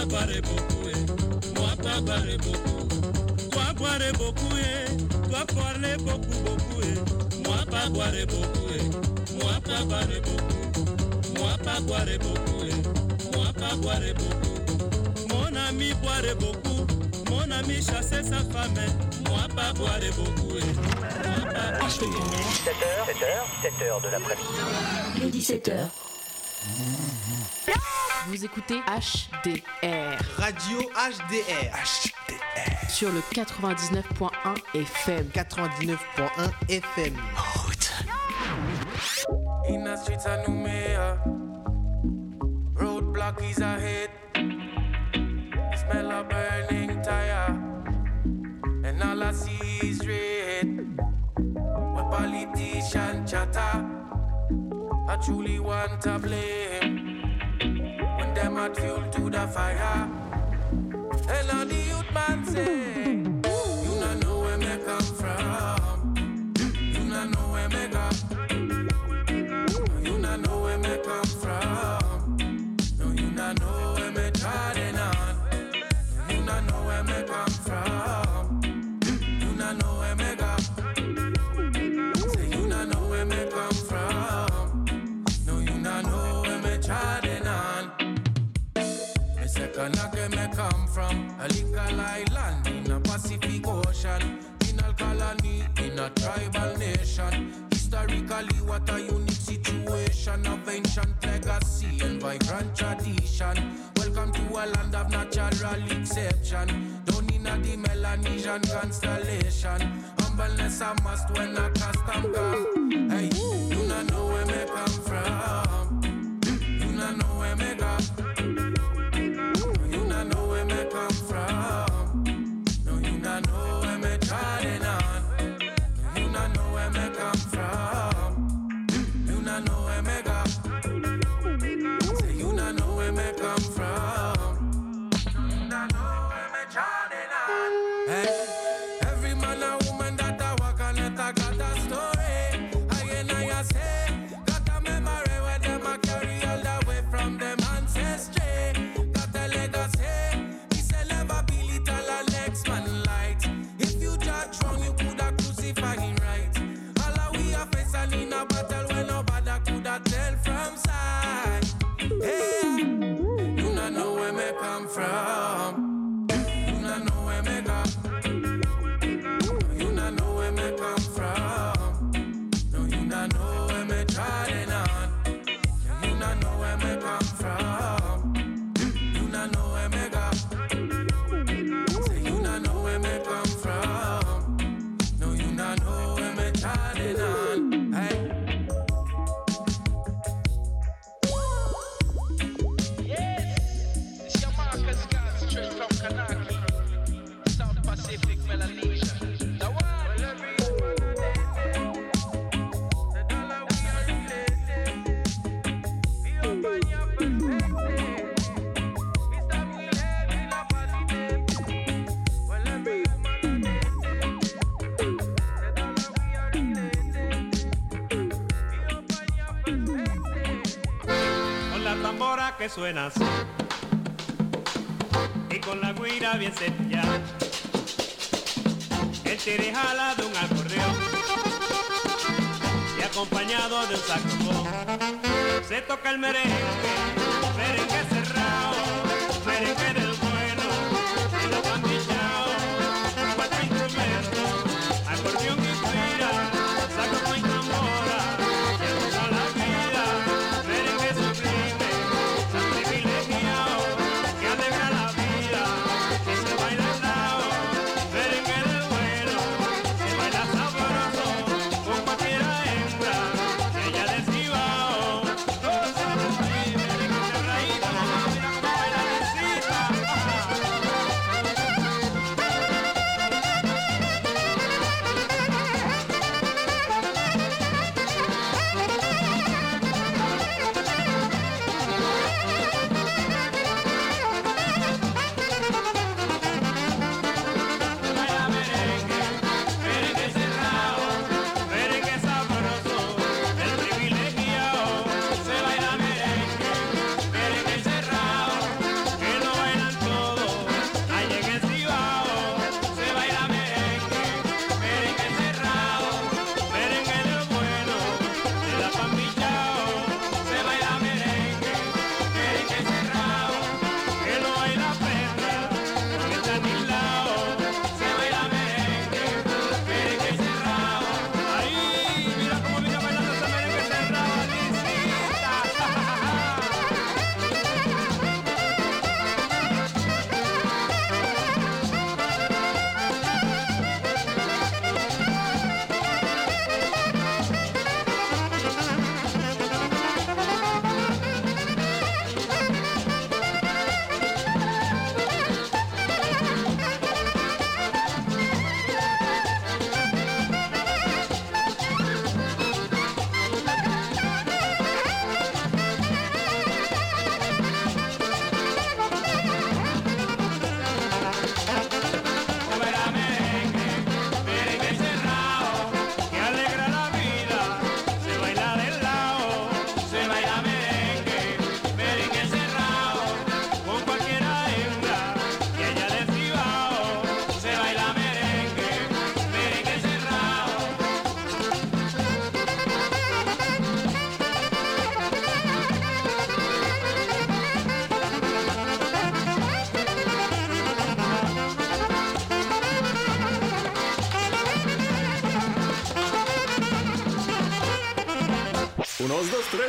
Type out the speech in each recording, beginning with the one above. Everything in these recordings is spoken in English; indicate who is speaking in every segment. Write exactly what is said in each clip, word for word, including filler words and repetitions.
Speaker 1: boire beaucoup, eh. Moi pas boire beaucoup. Toi boire beaucoup, eh. Toi parler beaucoup, beaucoup, eh. Moi pas boire beaucoup, eh. Moi pas boire beaucoup. Moi pas boire beaucoup, eh. Moi pas boire beaucoup. Mon ami boire beaucoup. Mon ami chasser sa femme, eh. Moi pas boire beaucoup, eh. Moi pas
Speaker 2: H D R.
Speaker 3: dix-sept heures, sept heures, sept heures de l'après-midi.
Speaker 2: Les dix-sept heures.
Speaker 4: Vous écoutez H D R.
Speaker 5: Radio H D R.
Speaker 2: H D R.
Speaker 4: Sur le quatre-vingt-dix-neuf point un F M.
Speaker 5: quatre-vingt-dix-neuf point un F M.
Speaker 2: En route.
Speaker 6: In the streets of Noumea, roadblock is ahead. Smell a burning tire, and all I see is red. When politicians chatter, I truly want to blame. When them add fuel to the fire, and all the youth man say, you don't know where me come from. You don't know where me go. You don't know where me come from. No, you don't know where me trying on. You don't know where me come from. You don't know where me go. Say you don't know where me come from. No, you don't know where me trying on. Me say Kanake me come from a legal island in a Pacific Ocean, penal colony in a tribal nation. Historically, what a unique situation of ancient legacy and vibrant tradition. Welcome to a land of natural exception, down in a the Melanesian constellation. Humbleness a must when a custom come. Hey, you don't know where me come from. You don't know where me go. You don't know where me come from. No, you don't know where me trying on. No, you don't know where me come from. You don't know where me go. Say you don't know where me come from. You don't know where me trying on. Hey, every man and woman that I walk on it, I got a story. I and I say, got a memory where them a carry all the way from them ancestry. Got a legacy. This will never be little and next man light. If you judge wrong, you coulda crucify him right. All of we are facing in a battle when nobody coulda tell from side. Hey, you don't know where me come from. You don't know where me go. You don't know where me come from. No, you don't know where me trying on. You don't know where me come from. You don't know where me go. Say you don't know where me come from. No, you don't know where me trying on. Hey. Yes, it's your Marcus Scott straight from Kanaki, South Pacific, Melanesia. The one. Well, every woman a dating. The dollar we are related. We open your perspective. We stop we head in a positive. Well, every woman a dating. The dollar we are related. We open your perspective.
Speaker 1: Con la tambora que suena así y con la guira bien cepillada, el tirijala de un acordeón y acompañado de un saxofón, se toca el merengue, merengue cerrado, merengue del bueno, y lo pandillao, cuatro instrumentos, acordeón y guira, saxofón y tambora, y toda la vida, merengue sublime, tan privilegiado, que alegra la vida, que se baila al lado, merengue del bueno, se baila sabroso, con cualquiera hembra, ella del Cibao, todo se recibe, merengue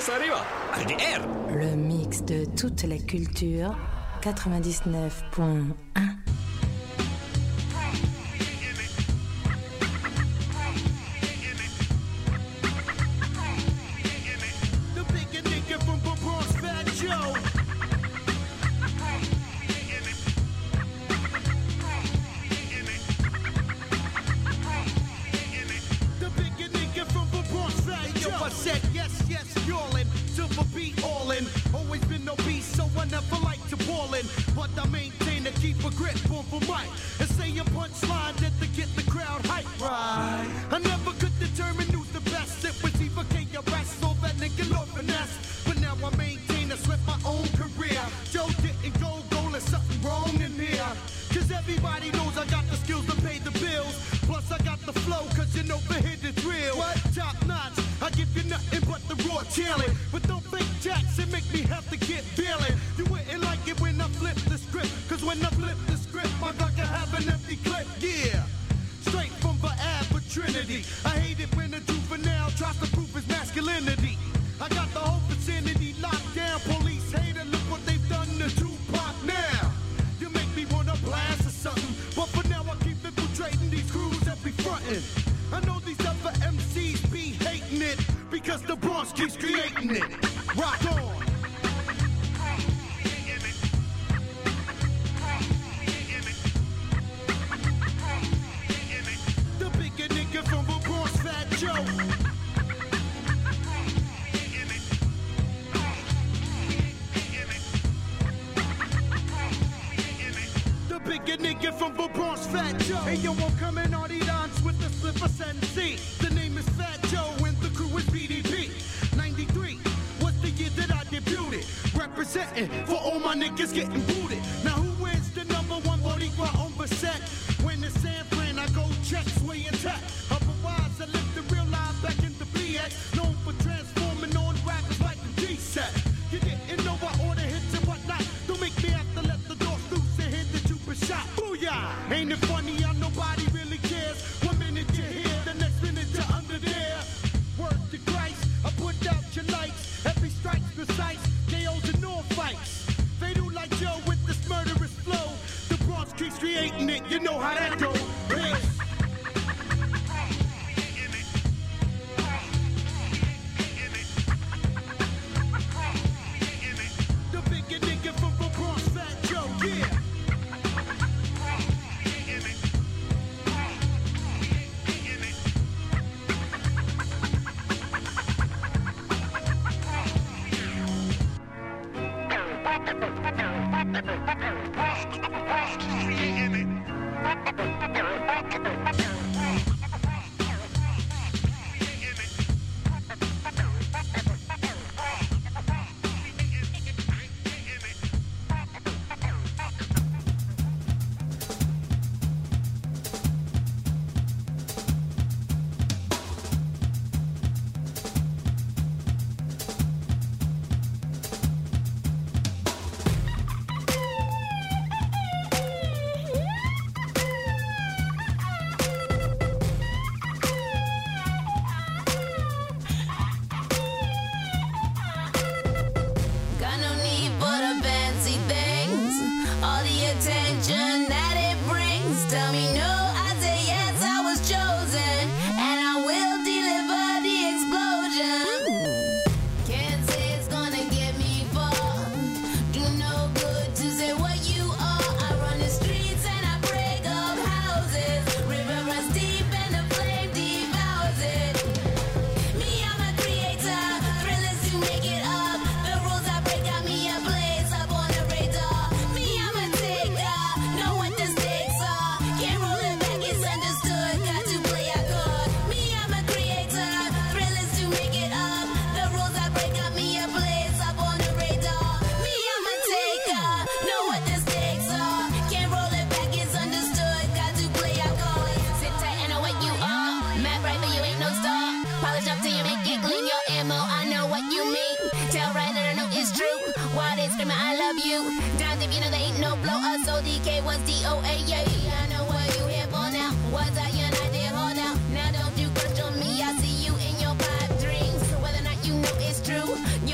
Speaker 2: Cabeza arriba, H D R.
Speaker 7: Le mix de toute la culture, quatre-vingt-dix-neuf point un.
Speaker 8: D K was D O A, yeah. I know what you here for now. Was I your night there for now? Now don't you question me, I see you in your pipe dreams. Whether or not you know it's true,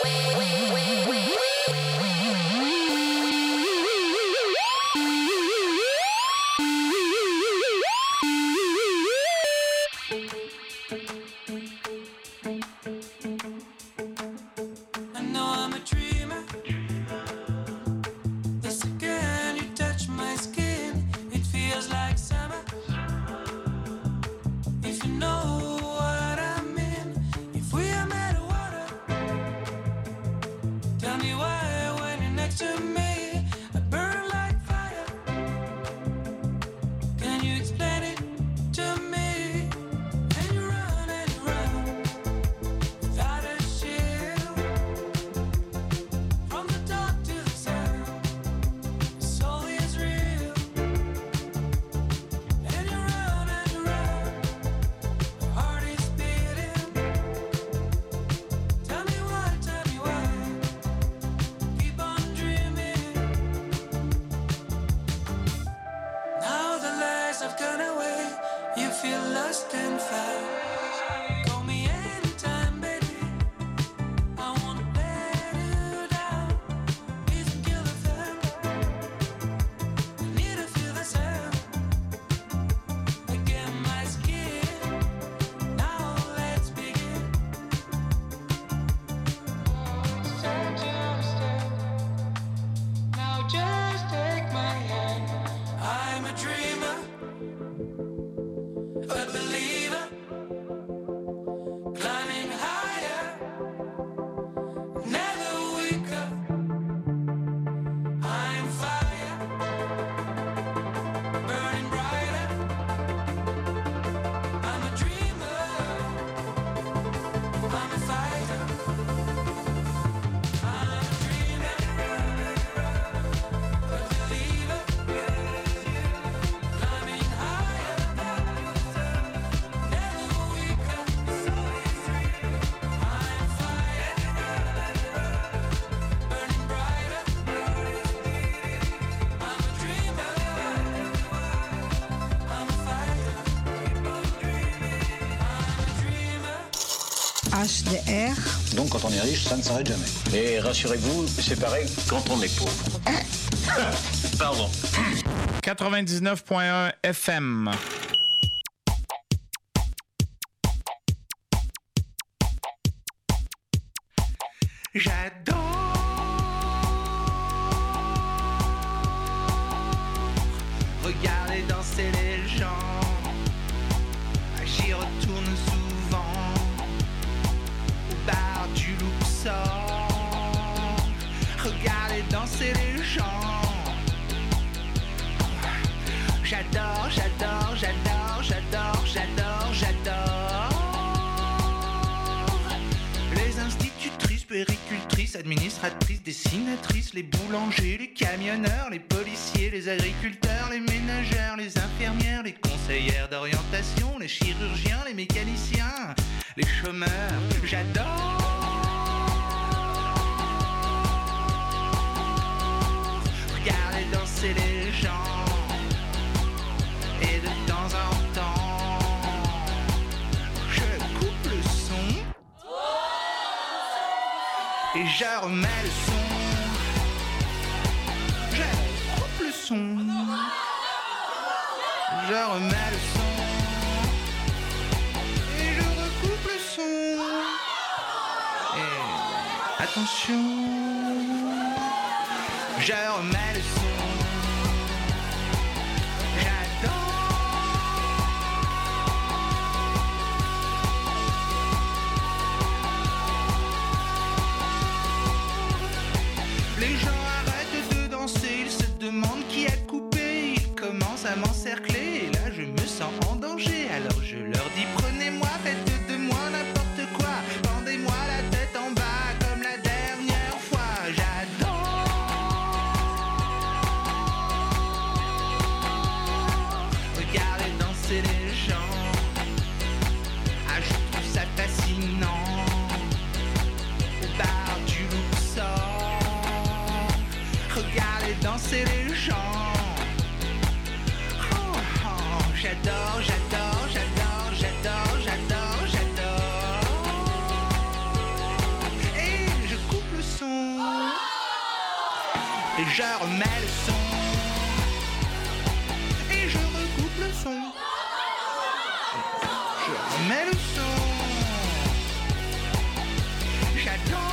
Speaker 9: H D R.
Speaker 10: Donc quand on est riche, ça ne s'arrête jamais. Et rassurez-vous, c'est pareil quand on est pauvre. Pardon.
Speaker 11: quatre-vingt-dix-neuf point un F M.
Speaker 12: J'adore regarder danser les gens. J'y retourne souvent au bar du Luxor. Regarder danser les gens. J'adore, j'adore, j'adore, j'adore, j'adore, j'adore. Les institutrices, puéricultrices, administratrices, dessinatrices, les boulangers, les camionneurs, les policiers, les agriculteurs, les ménagères, les infirmières, les conseillères d'orientation, les chirurgiens, les mécaniciens, les chômeurs. J'adore. Regardez danser les gens. Et de temps en temps, je coupe le son et je remets le son. Je coupe le son, je remets le son et je recoupe le son. Et attention, je remets le son. Les gens arrêtent de danser, ils se demandent qui a coupé, ils commencent à m'encercler, et là je me sens en danger, alors je leur dis prenez-moi, faites de moi n'importe quoi, pendez-moi la tête en bas comme la dernière fois, j'adore. Regardez danser les gens, ah je trouve ça fascinant, au bar du Luxor. Regardez danser les gens. Oh, oh, j'adore, j'adore, j'adore, j'adore, j'adore, j'adore. Et je coupe Et je remets le son. Et je recoupe le son. Je remets le son. J'adore.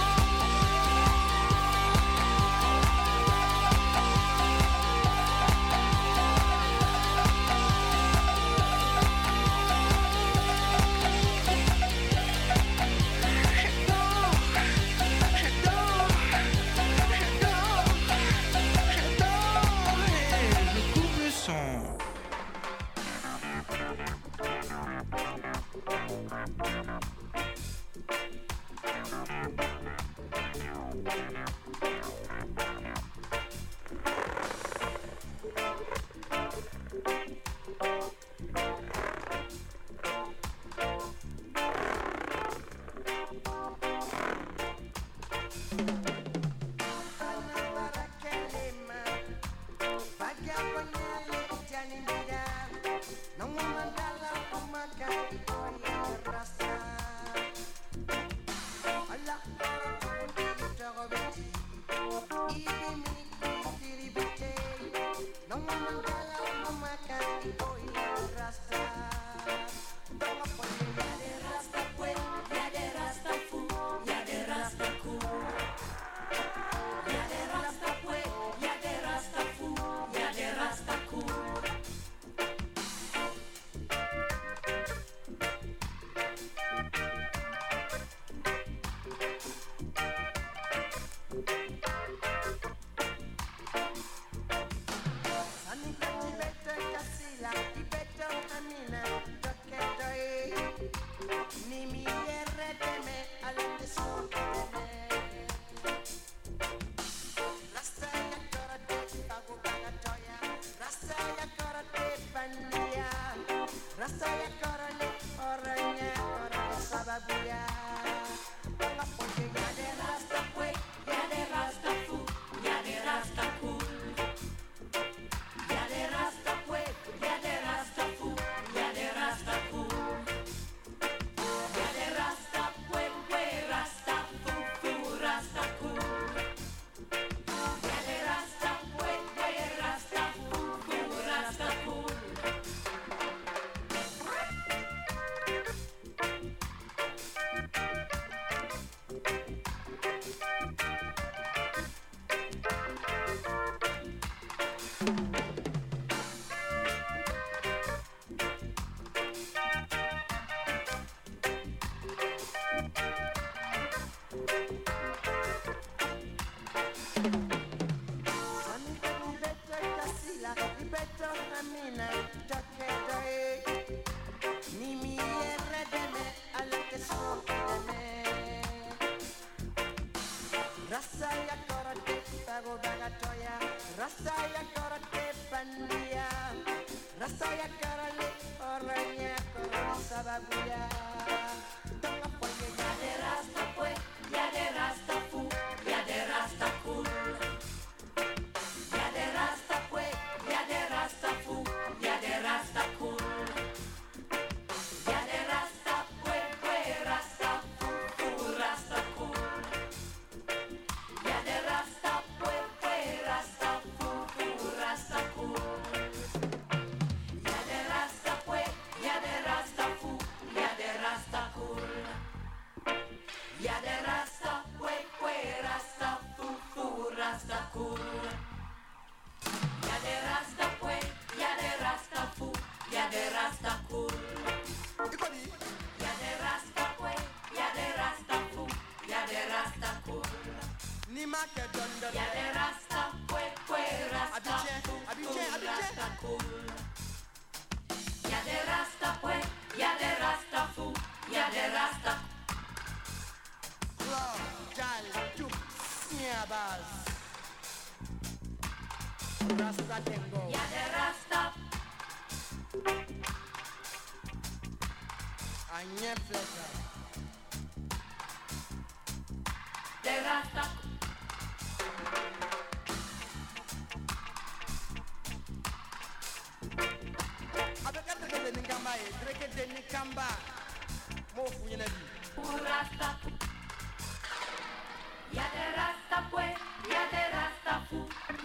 Speaker 8: Ya de rasta pues, ya de rasta fu.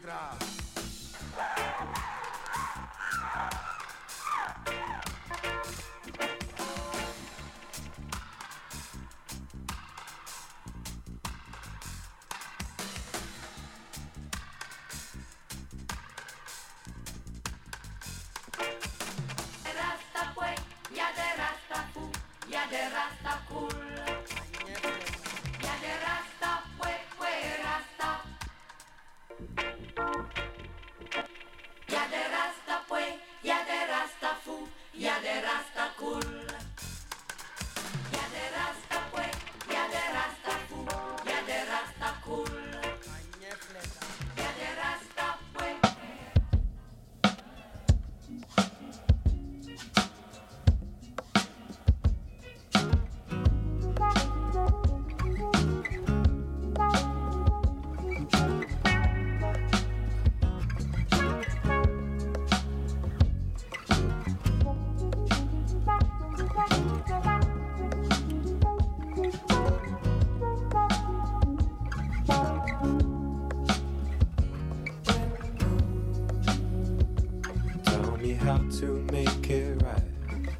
Speaker 9: To make it right,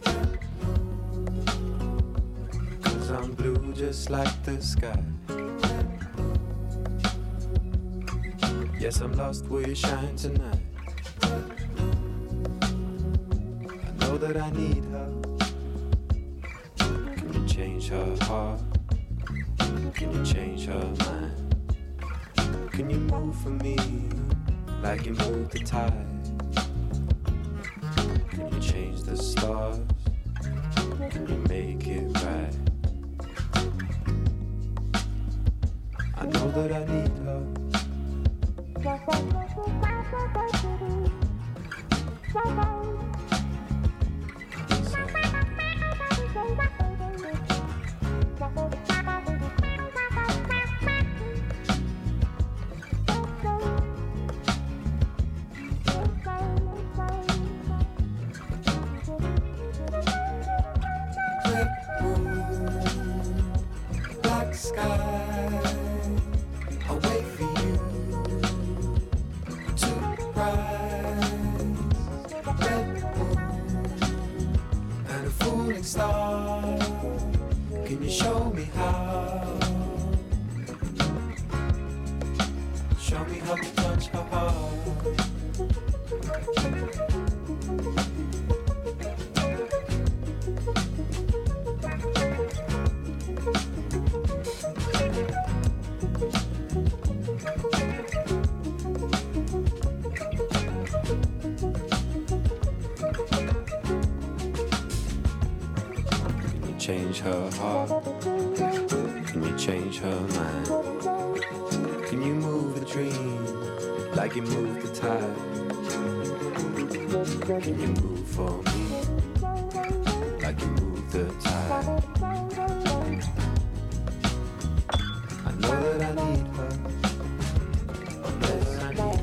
Speaker 9: 'cause I'm blue just like the sky. Yes, I'm lost, will you shine tonight? I know that I need her. Can you change her heart? Can you change her mind? Can you move for me like you move the tide? Can you change the stars? Can you make it right? I know that I need her. Change her heart? Can you change her mind? Can you move the dream like you move the tide? Can you move for me like you move the tide? I know that I need her. I know that I need her.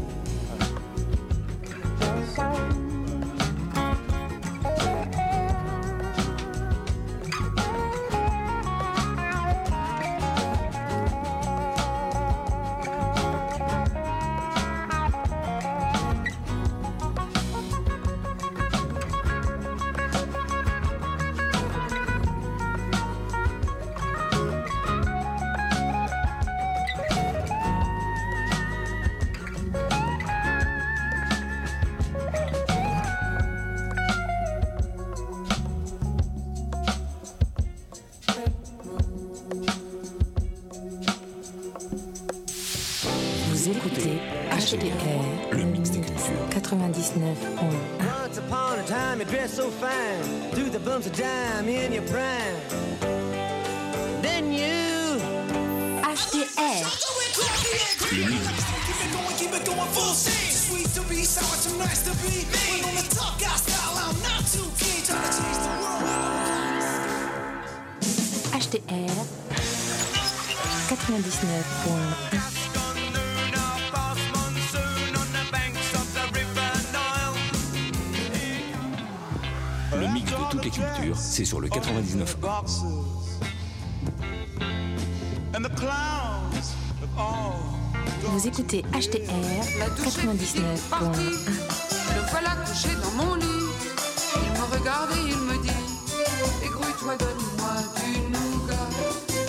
Speaker 7: Vous écoutez H D R, le mix des cultures. quatre-vingt-dix-neuf point un.
Speaker 13: Once upon a time you dressed so fine, threw the bumps of dime in your prime. Then you
Speaker 7: H D R.
Speaker 6: Le mix. Keep it going full steam. Sweet to be, sour too nice to be. When on the top guy style, I'm not too keen. Trying to change the world.
Speaker 7: H D R quatre-vingt-dix-neuf point un.
Speaker 2: Le mix de toutes les cultures, c'est sur le quatre-vingt-dix-neuf.
Speaker 6: And the clowns of all
Speaker 7: Vous écoutez H T R quatre-vingt-dix-neuf point un.
Speaker 14: Le voilà couché dans mon lit. Il me regarde et il me dit: égrouille-toi, donne-moi du nougat.